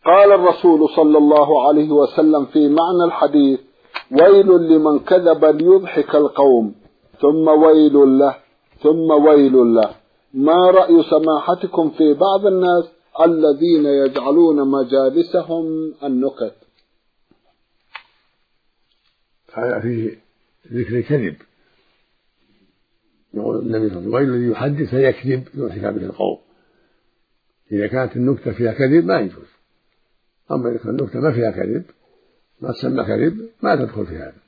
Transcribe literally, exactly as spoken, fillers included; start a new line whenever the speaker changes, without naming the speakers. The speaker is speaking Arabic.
قال الرسول صلى الله عليه وسلم في معنى الحديث: ويل لمن كذب ليضحك القوم، ثم ويل له، ثم ويل له. ما رأي سماحتكم في بعض الناس الذين يجعلون مجالسهم النكت؟
هذا فيه ذكر الكذب. يقول النبي صلى الله عليه وسلم: ويل يحدث فيكذب يضحك به القوم. إذا كانت النكتة فيها كذب ما يجوز، أما إذا كانت النكتة ما فيها كذب ما تسمى كذب ما تدخل في هذا.